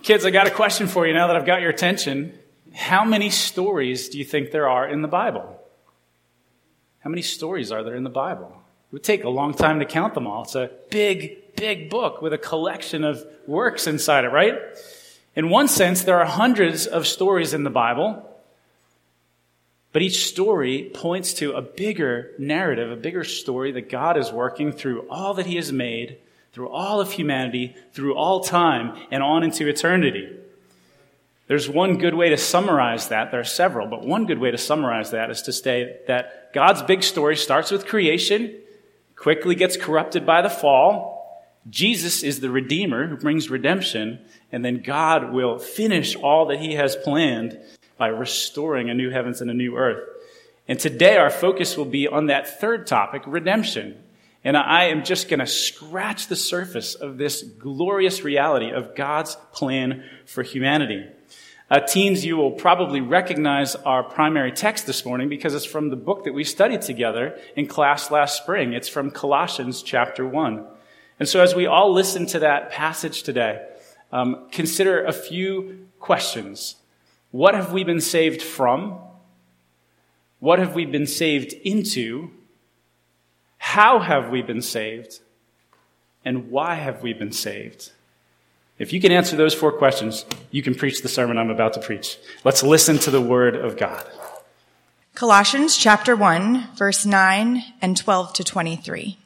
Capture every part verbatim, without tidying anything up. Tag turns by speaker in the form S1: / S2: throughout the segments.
S1: Kids, I got a question for you now that I've got your attention. How many stories do you think there are in the Bible? How many stories are there in the Bible? It would take a long time to count them all. It's a big, big book with a collection of works inside it, right? In one sense, there are hundreds of stories in the Bible, but each story points to a bigger narrative, a bigger story that God is working through all that he has made, through all of humanity, through all time, and on into eternity. There's one good way to summarize that. There are several, but one good way to summarize that is to say that God's big story starts with creation, quickly gets corrupted by the fall. Jesus is the Redeemer who brings redemption, and then God will finish all that he has planned by restoring a new heavens and a new earth. And today our focus will be on that third topic, redemption. And I am just going to scratch the surface of this glorious reality of God's plan for humanity. Uh, teens, you will probably recognize our primary text this morning because it's from the book that we studied together in class last spring. It's from Colossians chapter one. And so as we all listen to that passage today, um, consider a few questions. What have we been saved from? What have we been saved into? How have we been saved? And why have we been saved? If you can answer those four questions, you can preach the sermon I'm about to preach. Let's listen to the word of God.
S2: Colossians chapter one, verse nine and twelve to twenty-three.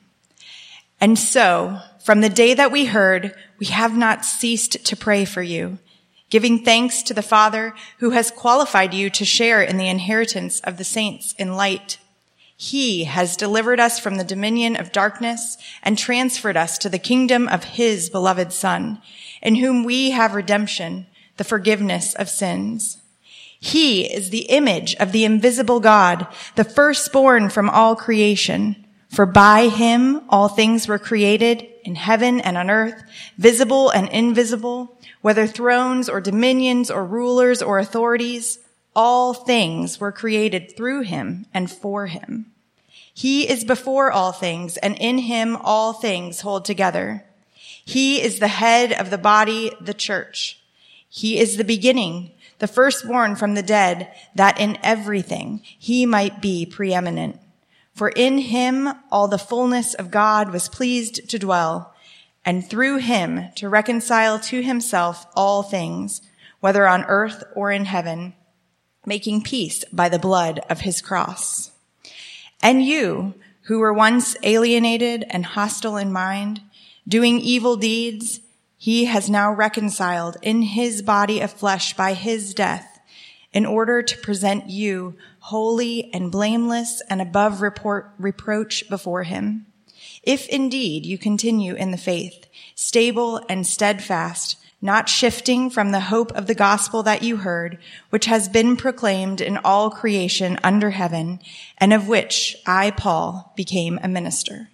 S2: And so, from the day that we heard, we have not ceased to pray for you, giving thanks to the Father who has qualified you to share in the inheritance of the saints in light. He has delivered us from the dominion of darkness and transferred us to the kingdom of his beloved Son, in whom we have redemption, the forgiveness of sins. He is the image of the invisible God, the firstborn from all creation. For by him all things were created, in heaven and on earth, visible and invisible, whether thrones or dominions or rulers or authorities. All things were created through him and for him. He is before all things, and in him all things hold together. He is the head of the body, the church. He is the beginning, the firstborn from the dead, that in everything he might be preeminent. For in him all the fullness of God was pleased to dwell, and through him to reconcile to himself all things, whether on earth or in heaven, making peace by the blood of his cross. And you, who were once alienated and hostile in mind, doing evil deeds, he has now reconciled in his body of flesh by his death, in order to present you holy and blameless and above report, reproach before him. If indeed you continue in the faith, stable and steadfast, not shifting from the hope of the gospel that you heard, which has been proclaimed in all creation under heaven, and of which I, Paul, became a minister.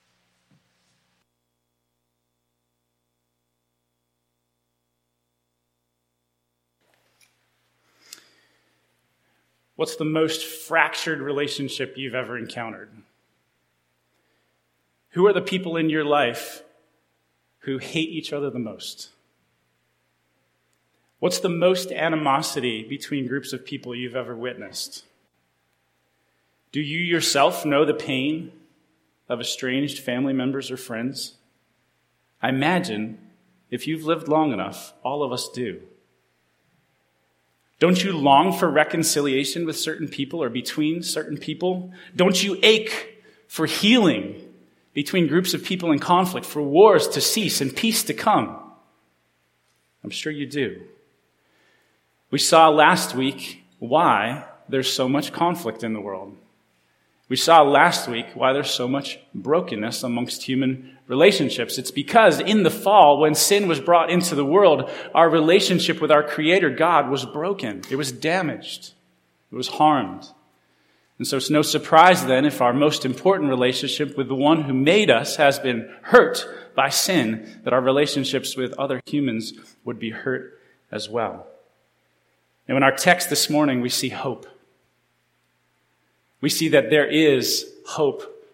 S1: What's the most fractured relationship you've ever encountered? Who are the people in your life who hate each other the most? What's the most animosity between groups of people you've ever witnessed? Do you yourself know the pain of estranged family members or friends? I imagine if you've lived long enough, all of us do. Don't you long for reconciliation with certain people or between certain people? Don't you ache for healing between groups of people in conflict, for wars to cease and peace to come? I'm sure you do. We saw last week why there's so much conflict in the world. We saw last week why there's so much brokenness amongst human relationships. It's because in the fall, when sin was brought into the world, our relationship with our Creator God was broken. It was damaged. It was harmed. And so it's no surprise then if our most important relationship with the one who made us has been hurt by sin, that our relationships with other humans would be hurt as well. And in our text this morning, we see hope. We see that there is hope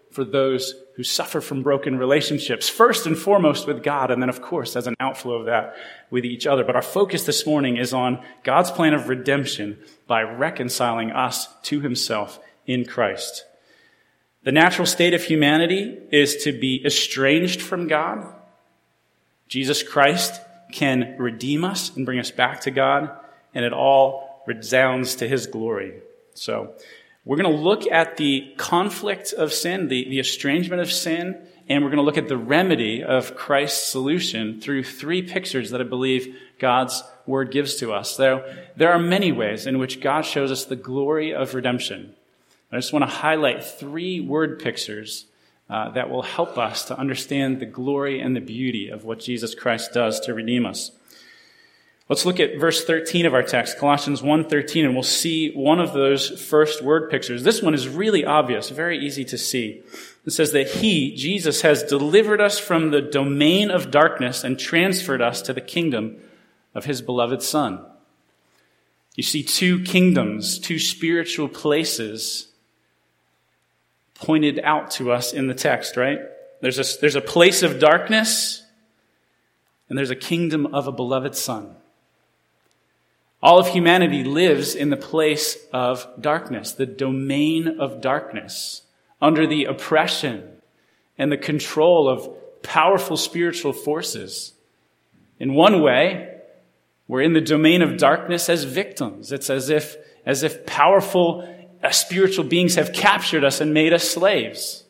S1: for those who suffer from broken relationships, first and foremost with God, and then, of course, as an outflow of that with each other. But our focus this morning is on God's plan of redemption by reconciling us to himself in Christ. The natural state of humanity is to be estranged from God. Jesus Christ can redeem us and bring us back to God, and it all resounds to his glory. So we're going to look at the conflict of sin, the, the estrangement of sin, and we're going to look at the remedy of Christ's solution through three pictures that I believe God's word gives to us. There, there are many ways in which God shows us the glory of redemption. I just want to highlight three word pictures uh, that will help us to understand the glory and the beauty of what Jesus Christ does to redeem us. Let's look at verse thirteen of our text, Colossians one thirteen, and we'll see one of those first word pictures. This one is really obvious, very easy to see. It says that he, Jesus, has delivered us from the domain of darkness and transferred us to the kingdom of his beloved Son. You see two kingdoms, two spiritual places pointed out to us in the text, right? There's a, there's a place of darkness, and there's a kingdom of a beloved Son. All of humanity lives in the place of darkness, the domain of darkness, under the oppression and the control of powerful spiritual forces. In one way, we're in the domain of darkness as victims. It's as if, as if powerful uh, spiritual beings have captured us and made us slaves.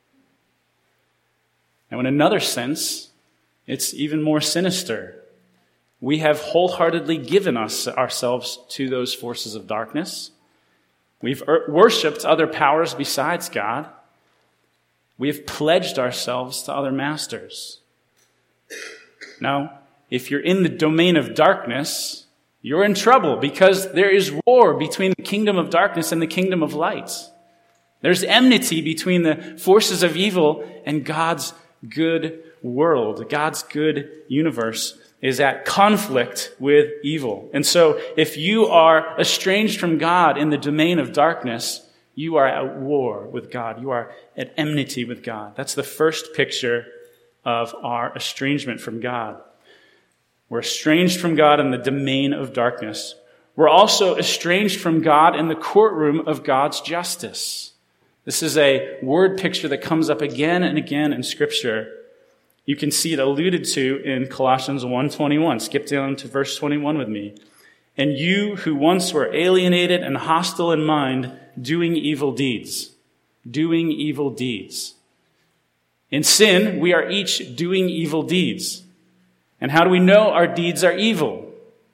S1: Now, in another sense, it's even more sinister. We have wholeheartedly given us ourselves to those forces of darkness. We've worshipped other powers besides God. We have pledged ourselves to other masters. Now, if you're in the domain of darkness, you're in trouble because there is war between the kingdom of darkness and the kingdom of light. There's enmity between the forces of evil and God's good world. God's good universe is at conflict with evil. And so if you are estranged from God in the domain of darkness, you are at war with God. You are at enmity with God. That's the first picture of our estrangement from God. We're estranged from God in the domain of darkness. We're also estranged from God in the courtroom of God's justice. This is a word picture that comes up again and again in Scripture. You can see it alluded to in Colossians one twenty-one. Skip down to verse twenty-one with me. And you who once were alienated and hostile in mind, doing evil deeds. Doing evil deeds. In sin, we are each doing evil deeds. And how do we know our deeds are evil?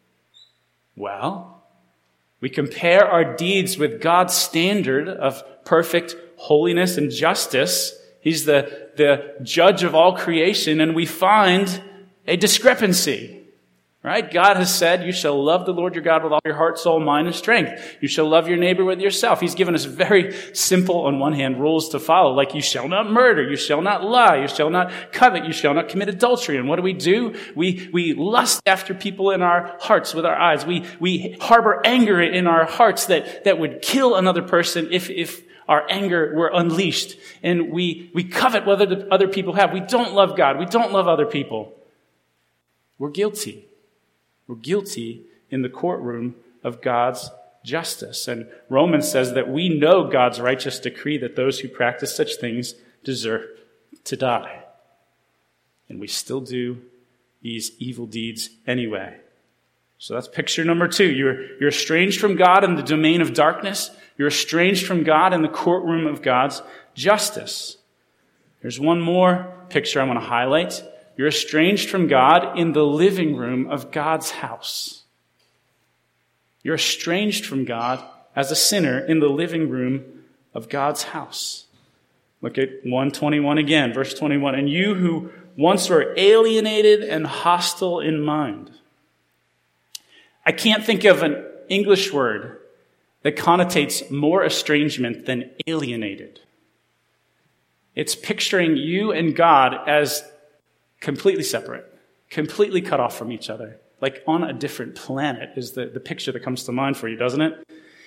S1: Well, we compare our deeds with God's standard of perfect holiness and justice. He's the, the judge of all creation, and we find a discrepancy. Right? God has said, you shall love the Lord your God with all your heart, soul, mind, and strength. You shall love your neighbor with yourself. He's given us very simple, on one hand, rules to follow, like you shall not murder, you shall not lie, you shall not covet, you shall not commit adultery. And what do we do? We, we lust after people in our hearts with our eyes. We, we harbor anger in our hearts that, that would kill another person if, if our anger were unleashed. And we, we covet what other, other people have. We don't love God. We don't love other people. We're guilty. We're guilty in the courtroom of God's justice. And Romans says that we know God's righteous decree that those who practice such things deserve to die. And we still do these evil deeds anyway. So that's picture number two. You're, you're estranged from God in the domain of darkness. You're estranged from God in the courtroom of God's justice. There's one more picture I want to highlight. You're estranged from God in the living room of God's house. You're estranged from God as a sinner in the living room of God's house. Look at one twenty-one again, verse twenty-one. And you who once were alienated and hostile in mind. I can't think of an English word that connotates more estrangement than alienated. It's picturing you and God as completely separate, completely cut off from each other, like on a different planet is the, the picture that comes to mind for you, doesn't it?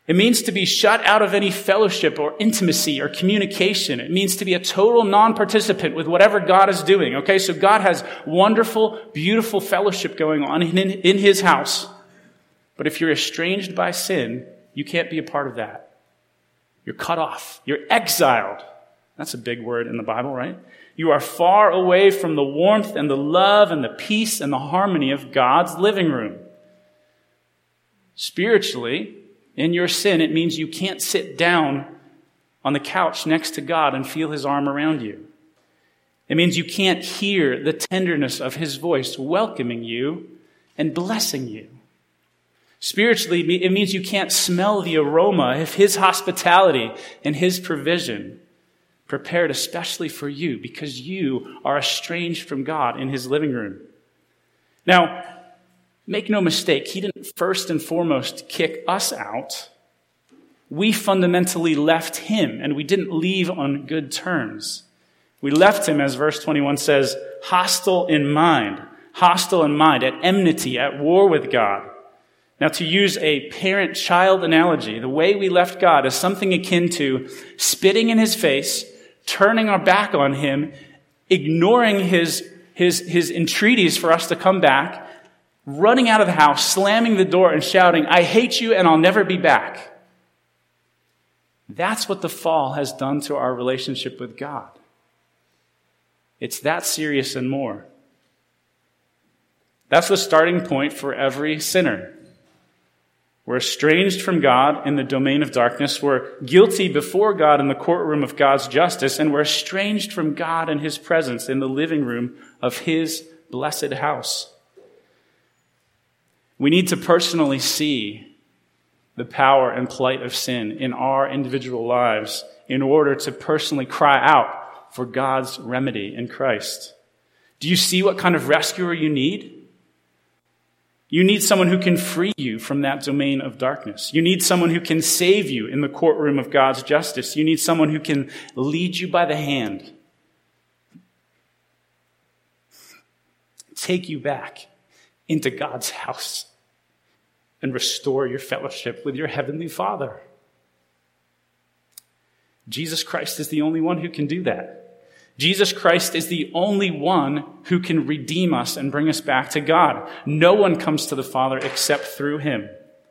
S1: It means to be shut out of any fellowship or intimacy or communication. It means to be a total non-participant with whatever God is doing. Okay, so God has wonderful, beautiful fellowship going on in, in his house. But if you're estranged by sin, you can't be a part of that. You're cut off. You're exiled. That's a big word in the Bible, right? You are far away from the warmth and the love and the peace and the harmony of God's living room. Spiritually, in your sin, it means you can't sit down on the couch next to God and feel his arm around you. It means you can't hear the tenderness of his voice welcoming you and blessing you. Spiritually, it means you can't smell the aroma of his hospitality and his provision, prepared especially for you because you are estranged from God in his living room. Now, make no mistake, he didn't first and foremost kick us out. We fundamentally left him, and we didn't leave on good terms. We left him, as verse twenty-one says, hostile in mind, hostile in mind, at enmity, at war with God. Now, to use a parent-child analogy, the way we left God is something akin to spitting in his face, turning our back on him, ignoring his, his, his entreaties for us to come back, running out of the house, slamming the door and shouting, I hate you and I'll never be back. That's what the fall has done to our relationship with God. It's that serious and more. That's the starting point for every sinner. We're estranged from God in the domain of darkness. We're guilty before God in the courtroom of God's justice, and we're estranged from God and his presence in the living room of his blessed house. We need to personally see the power and plight of sin in our individual lives in order to personally cry out for God's remedy in Christ. Do you see what kind of rescuer you need? You need someone who can free you from that domain of darkness. You need someone who can save you in the courtroom of God's justice. You need someone who can lead you by the hand, take you back into God's house, and restore your fellowship with your heavenly Father. Jesus Christ is the only one who can do that. Jesus Christ is the only one who can redeem us and bring us back to God. No one comes to the Father except through him.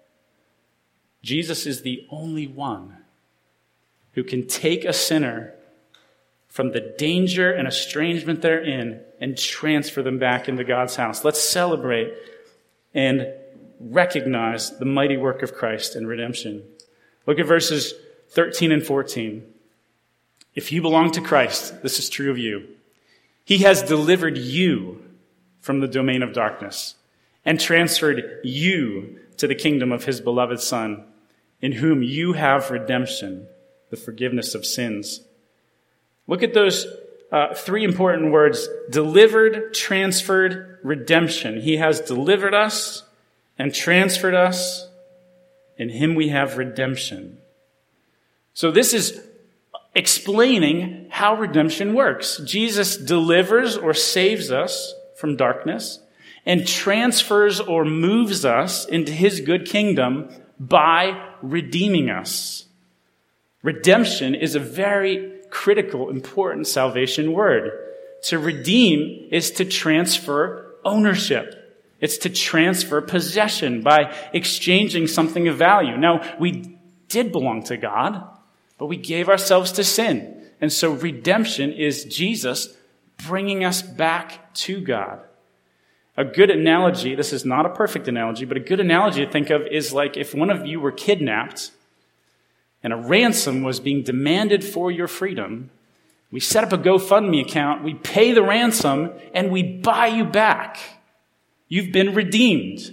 S1: Jesus is the only one who can take a sinner from the danger and estrangement they're in and transfer them back into God's house. Let's celebrate and recognize the mighty work of Christ in redemption. Look at verses thirteen and fourteen. If you belong to Christ, this is true of you. He has delivered you from the domain of darkness and transferred you to the kingdom of his beloved Son, in whom you have redemption, the forgiveness of sins. Look at those uh, three important words: delivered, transferred, redemption. He has delivered us and transferred us. In him we have redemption. So this is explaining how redemption works. Jesus delivers or saves us from darkness and transfers or moves us into his good kingdom by redeeming us. Redemption is a very critical, important salvation word. To redeem is to transfer ownership. It's to transfer possession by exchanging something of value. Now, we did belong to God, but we gave ourselves to sin. And so redemption is Jesus bringing us back to God. A good analogy, this is not a perfect analogy, but a good analogy to think of is like if one of you were kidnapped and a ransom was being demanded for your freedom. We set up a GoFundMe account, we pay the ransom, and we buy you back. You've been redeemed.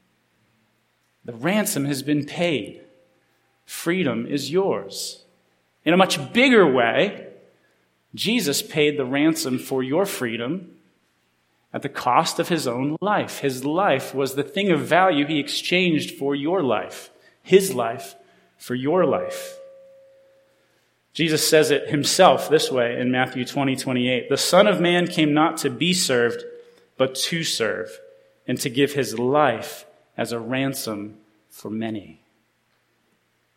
S1: The ransom has been paid. Freedom is yours. In a much bigger way, Jesus paid the ransom for your freedom at the cost of his own life. His life was the thing of value he exchanged for your life. His life for your life. Jesus says it himself this way in Matthew twenty, twenty-eight. The Son of Man came not to be served, but to serve, and to give his life as a ransom for many.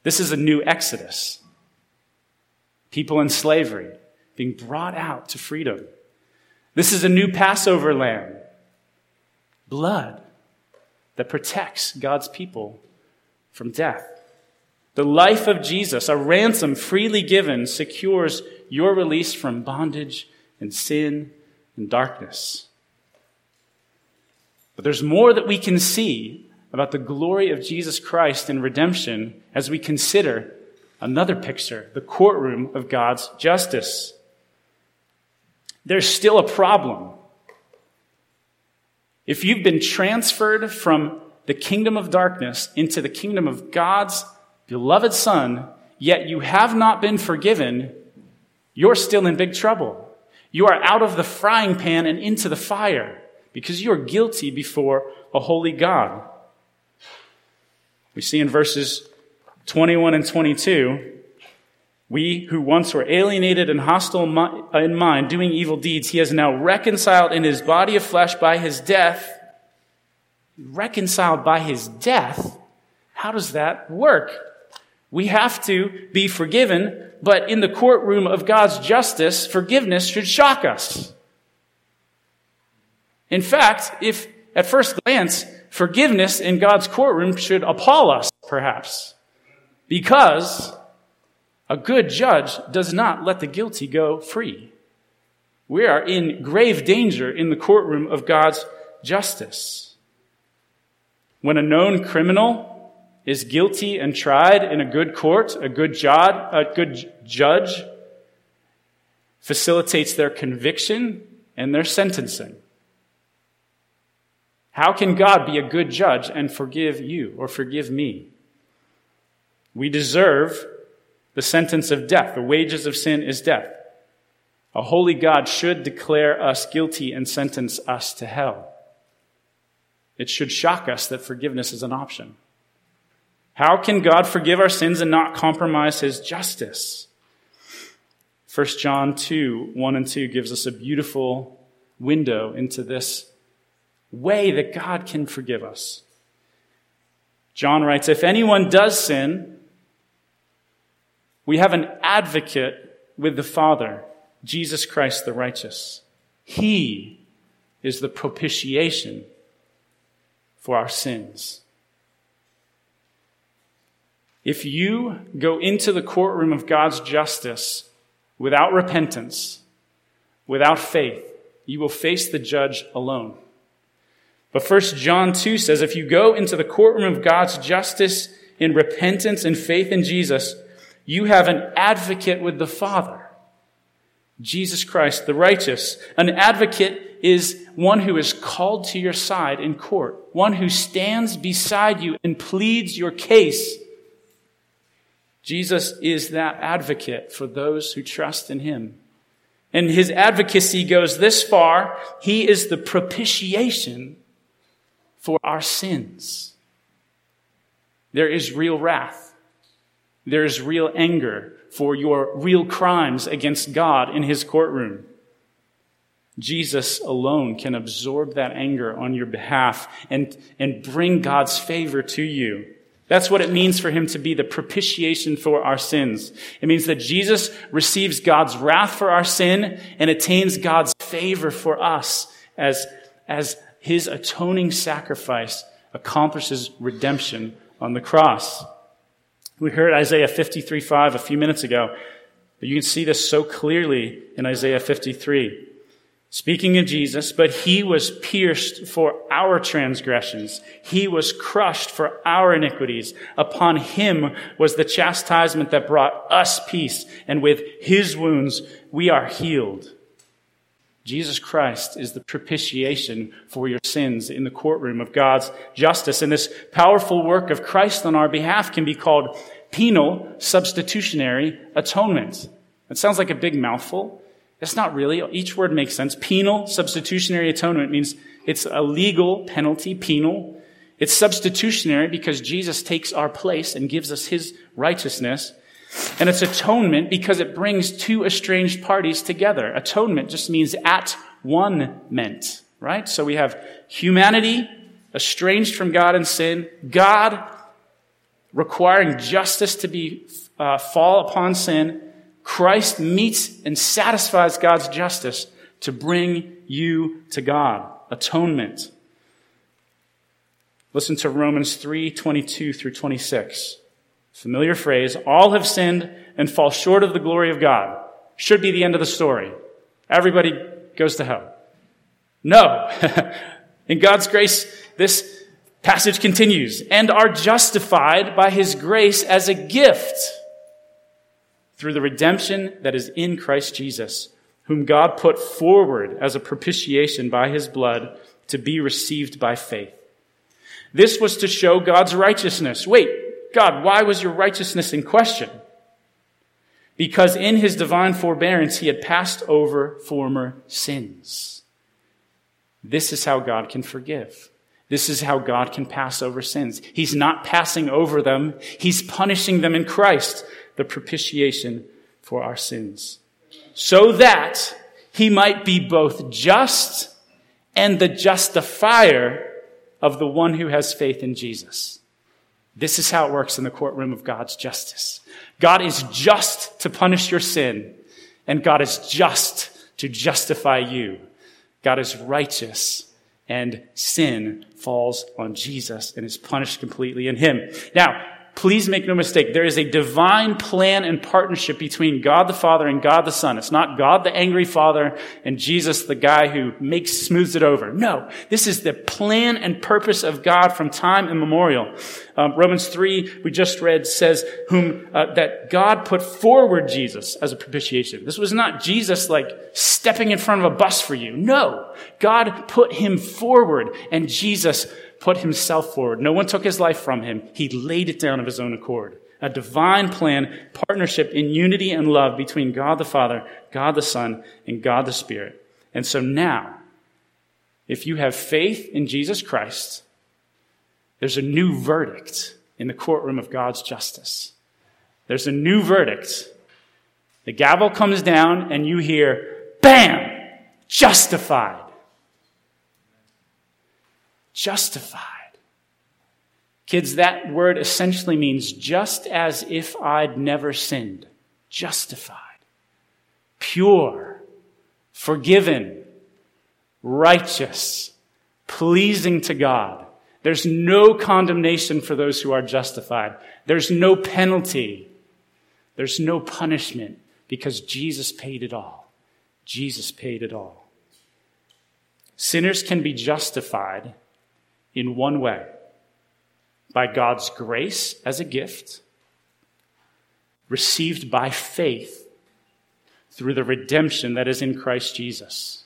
S1: This is a new Exodus. People in slavery being brought out to freedom. This is a new Passover lamb. Blood that protects God's people from death. The life of Jesus, a ransom freely given, secures your release from bondage and sin and darkness. But there's more that we can see about the glory of Jesus Christ in redemption as we consider another picture, the courtroom of God's justice. There's still a problem. If you've been transferred from the kingdom of darkness into the kingdom of God's beloved Son, yet you have not been forgiven, you're still in big trouble. You are out of the frying pan and into the fire because you are guilty before a holy God. We see in verses twenty-one and twenty-two, we who once were alienated and hostile in mind, doing evil deeds, he has now reconciled in his body of flesh by his death. Reconciled by his death? How does that work? We have to be forgiven, but in the courtroom of God's justice, forgiveness should shock us. In fact, if at first glance, forgiveness in God's courtroom should appall us, perhaps, because a good judge does not let the guilty go free. We are in grave danger in the courtroom of God's justice. When a known criminal is guilty and tried in a good court, a good judge, a good judge facilitates their conviction and their sentencing. How can God be a good judge and forgive you or forgive me? We deserve the sentence of death. The wages of sin is death. A holy God should declare us guilty and sentence us to hell. It should shock us that forgiveness is an option. How can God forgive our sins and not compromise his justice? First John two, one and two gives us a beautiful window into this way that God can forgive us. John writes, if anyone does sin, we have an advocate with the Father, Jesus Christ the righteous. He is the propitiation for our sins. If you go into the courtroom of God's justice without repentance, without faith, you will face the judge alone. But First John two says, if you go into the courtroom of God's justice in repentance and faith in Jesus, you have an advocate with the Father, Jesus Christ the righteous. An advocate is one who is called to your side in court, one who stands beside you and pleads your case. Jesus is that advocate for those who trust in him. And his advocacy goes this far. He is the propitiation for our sins. There is real wrath. There is real anger for your real crimes against God in his courtroom. Jesus alone can absorb that anger on your behalf and, and bring God's favor to you. That's what it means for him to be the propitiation for our sins. It means that Jesus receives God's wrath for our sin and attains God's favor for us as, as his atoning sacrifice accomplishes redemption on the cross. We heard Isaiah fifty-three five a few minutes ago, but you can see this so clearly in Isaiah fifty-three. Speaking of Jesus, but he was pierced for our transgressions. He was crushed for our iniquities. Upon him was the chastisement that brought us peace, and with his wounds we are healed. Jesus Christ is the propitiation for your sins in the courtroom of God's justice. And this powerful work of Christ on our behalf can be called penal substitutionary atonement. It sounds like a big mouthful. It's not really. Each word makes sense. Penal substitutionary atonement means it's a legal penalty, penal. It's substitutionary because Jesus takes our place and gives us his righteousness. And it's atonement because it brings two estranged parties together. Atonement just means at one meant, right? So we have humanity estranged from God in sin, God requiring justice to be uh, fall upon sin, Christ meets and satisfies God's justice to bring you to God. Atonement. Listen to Romans three, twenty-two through twenty-six. Familiar phrase. All have sinned and fall short of the glory of God. Should be the end of the story. Everybody goes to hell. No. In God's grace, this passage continues. And are justified by his grace as a gift through the redemption that is in Christ Jesus, whom God put forward as a propitiation by his blood to be received by faith. This was to show God's righteousness. Wait, God, why was your righteousness in question? Because in his divine forbearance, he had passed over former sins. This is how God can forgive. This is how God can pass over sins. He's not passing over them. He's punishing them in Christ, the propitiation for our sins, so that he might be both just and the justifier of the one who has faith in Jesus. This is how it works in the courtroom of God's justice. God is just to punish your sin, and God is just to justify you. God is righteous, and sin falls on Jesus and is punished completely in him. Now, please make no mistake, there is a divine plan and partnership between God the Father and God the Son. It's not God the angry Father and Jesus the guy who makes smooths it over. No, this is the plan and purpose of God from time immemorial. Um, Romans three, we just read, says whom uh, that God put forward Jesus as a propitiation. This was not Jesus like stepping in front of a bus for you. No, God put him forward, and Jesus put himself forward. No one took his life from him. He laid it down of his own accord. A divine plan, partnership in unity and love between God the Father, God the Son, and God the Spirit. And so now, if you have faith in Jesus Christ, there's a new verdict in the courtroom of God's justice. There's a new verdict. The gavel comes down and you hear, bam, justified. Justified. Kids, that word essentially means just as if I'd never sinned. Justified. Pure. Forgiven. Righteous. Pleasing to God. There's no condemnation for those who are justified. There's no penalty. There's no punishment because Jesus paid it all. Jesus paid it all. Sinners can be justified in one way, by God's grace as a gift, received by faith through the redemption that is in Christ Jesus.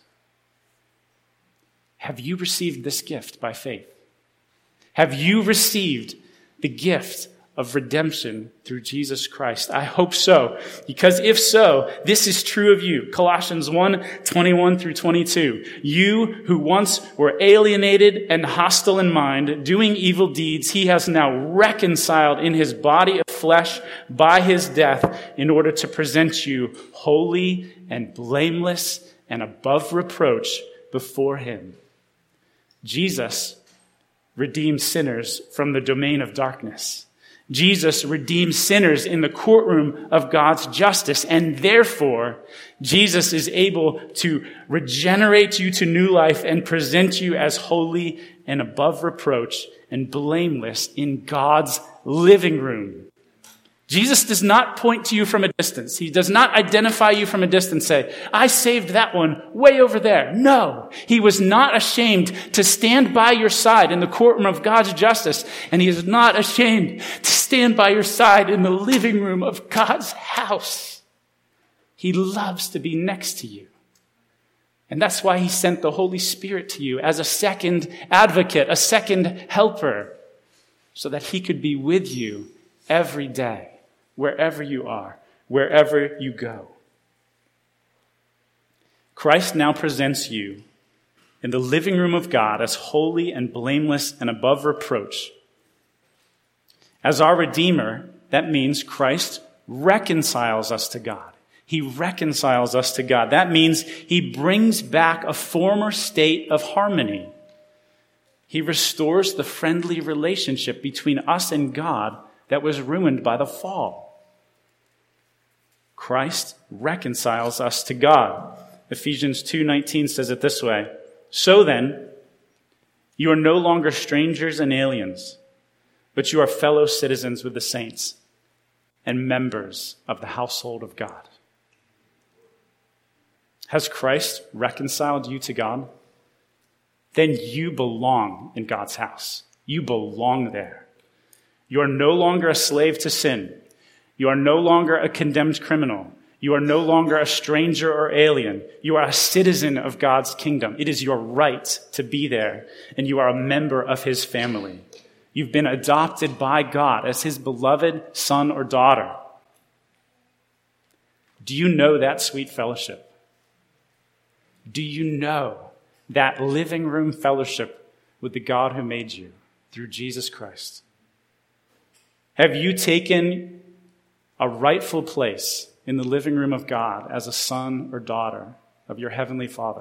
S1: Have you received this gift by faith? Have you received the gift of redemption through Jesus Christ? I hope so, because if so, this is true of you. Colossians one, twenty-one through twenty-two. You who once were alienated and hostile in mind, doing evil deeds, he has now reconciled in his body of flesh by his death in order to present you holy and blameless and above reproach before him. Jesus redeemed sinners from the domain of darkness. Jesus redeems sinners in the courtroom of God's justice, and therefore, Jesus is able to regenerate you to new life and present you as holy and above reproach and blameless in God's living room. Jesus does not point to you from a distance. He does not identify you from a distance, say, I saved that one way over there. No, he was not ashamed to stand by your side in the courtroom of God's justice, and he is not ashamed to stand by your side in the living room of God's house. He loves to be next to you. And that's why he sent the Holy Spirit to you as a second advocate, a second helper, so that he could be with you every day. Wherever you are, wherever you go. Christ now presents you in the living room of God as holy and blameless and above reproach. As our Redeemer, that means Christ reconciles us to God. He reconciles us to God. That means he brings back a former state of harmony. He restores the friendly relationship between us and God that was ruined by the fall. Christ reconciles us to God. Ephesians two nineteen says it this way, "So then, you are no longer strangers and aliens, but you are fellow citizens with the saints and members of the household of God." Has Christ reconciled you to God? Then you belong in God's house. You belong there. You are no longer a slave to sin. You are no longer a condemned criminal. You are no longer a stranger or alien. You are a citizen of God's kingdom. It is your right to be there, and you are a member of his family. You've been adopted by God as his beloved son or daughter. Do you know that sweet fellowship? Do you know that living room fellowship with the God who made you through Jesus Christ? Have you taken a rightful place in the living room of God as a son or daughter of your heavenly Father?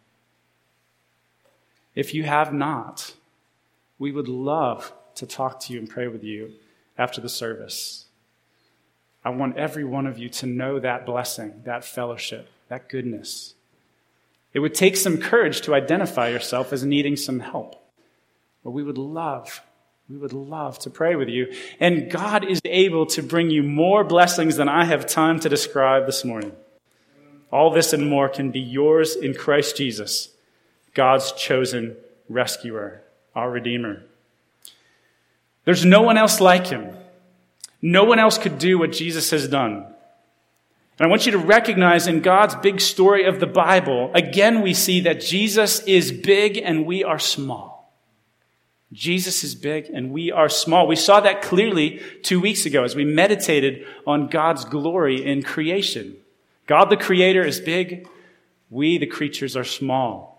S1: If you have not, we would love to talk to you and pray with you after the service. I want every one of you to know that blessing, that fellowship, that goodness. It would take some courage to identify yourself as needing some help. But we would love, we would love to pray with you. And God is able to bring you more blessings than I have time to describe this morning. All this and more can be yours in Christ Jesus, God's chosen rescuer, our Redeemer. There's no one else like him. No one else could do what Jesus has done. And I want you to recognize in God's big story of the Bible, again we see that Jesus is big and we are small. Jesus is big and we are small. We saw that clearly two weeks ago as we meditated on God's glory in creation. God the Creator is big. We, the creatures, are small.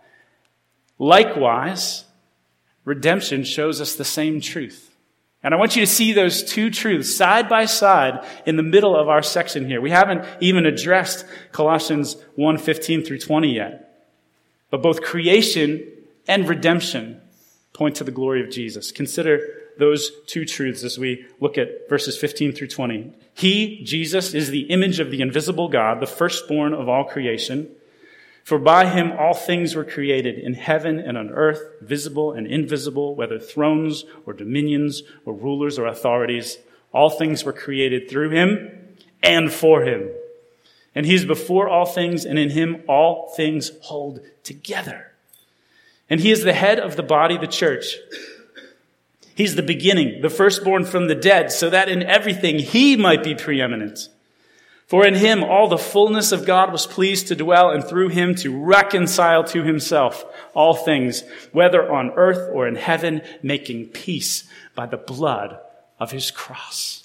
S1: Likewise, redemption shows us the same truth. And I want you to see those two truths side by side in the middle of our section here. We haven't even addressed Colossians one fifteen through twenty yet. But both creation and redemption point to the glory of Jesus. Consider those two truths as we look at verses fifteen through twenty. He, Jesus, is the image of the invisible God, the firstborn of all creation. For by him all things were created in heaven and on earth, visible and invisible, whether thrones or dominions or rulers or authorities. All things were created through him and for him. And he is before all things, and in him all things hold together. And he is the head of the body, the church. He's the beginning, the firstborn from the dead, so that in everything he might be preeminent. For in him all the fullness of God was pleased to dwell, and through him to reconcile to himself all things, whether on earth or in heaven, making peace by the blood of his cross.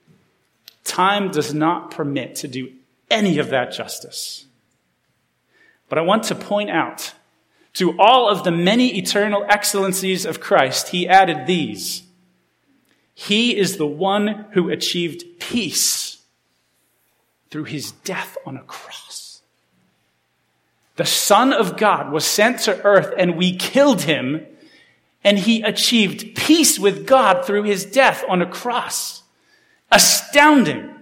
S1: Time does not permit to do any of that justice. But I want to point out, to all of the many eternal excellencies of Christ, he added these. He is the one who achieved peace through his death on a cross. The Son of God was sent to earth and we killed him, and he achieved peace with God through his death on a cross. Astounding.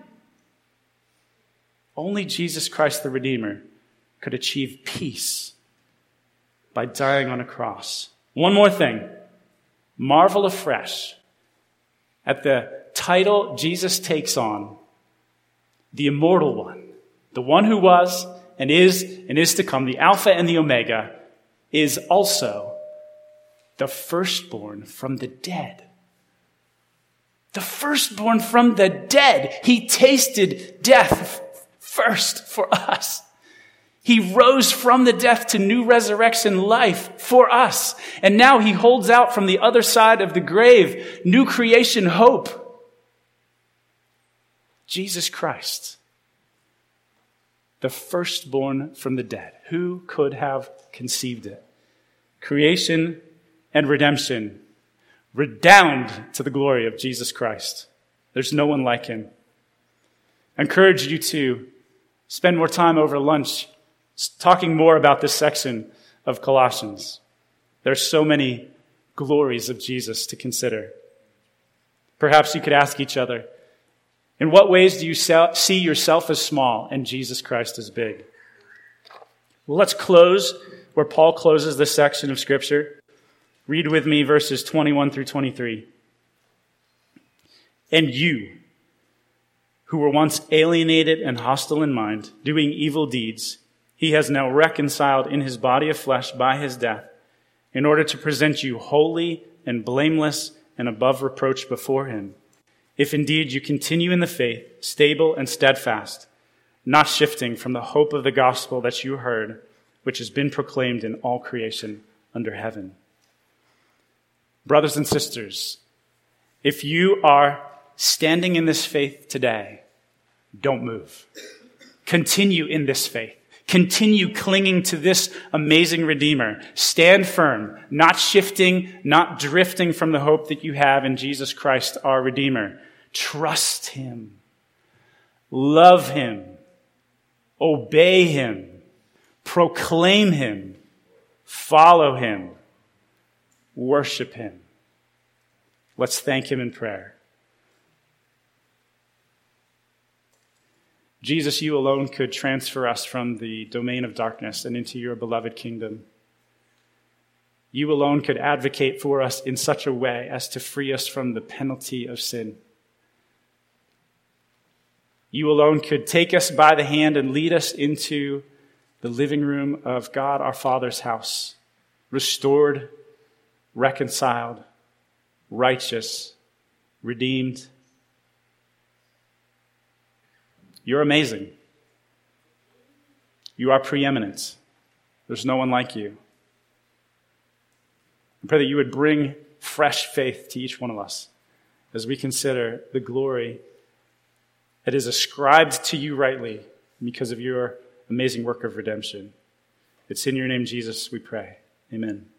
S1: Only Jesus Christ the Redeemer could achieve peace by dying on a cross. One more thing. Marvel afresh at the title Jesus takes on, the immortal one, the one who was and is and is to come, the Alpha and the Omega, is also the firstborn from the dead. The firstborn from the dead. He tasted death first for us. He rose from the death to new resurrection life for us. And now he holds out from the other side of the grave, new creation hope. Jesus Christ, the firstborn from the dead. Who could have conceived it? Creation and redemption redound to the glory of Jesus Christ. There's no one like him. I encourage you to spend more time over lunch talking more about this section of Colossians. There's so many glories of Jesus to consider. Perhaps you could ask each other, in what ways do you see yourself as small and Jesus Christ as big? Well, let's close where Paul closes this section of Scripture. Read with me verses twenty-one through twenty-three. And you, who were once alienated and hostile in mind, doing evil deeds, he has now reconciled in his body of flesh by his death, in order to present you holy and blameless and above reproach before him. If indeed you continue in the faith, stable and steadfast, not shifting from the hope of the gospel that you heard, which has been proclaimed in all creation under heaven. Brothers and sisters, if you are standing in this faith today, don't move. Continue in this faith. Continue clinging to this amazing Redeemer. Stand firm, not shifting, not drifting from the hope that you have in Jesus Christ, our Redeemer. Trust him. Love him. Obey him. Proclaim him. Follow him. Worship him. Let's thank him in prayer. Jesus, you alone could transfer us from the domain of darkness and into your beloved kingdom. You alone could advocate for us in such a way as to free us from the penalty of sin. You alone could take us by the hand and lead us into the living room of God, our Father's house, restored, reconciled, righteous, redeemed. You're amazing. You are preeminent. There's no one like you. I pray that you would bring fresh faith to each one of us as we consider the glory that is ascribed to you rightly because of your amazing work of redemption. It's in your name, Jesus, we pray. Amen.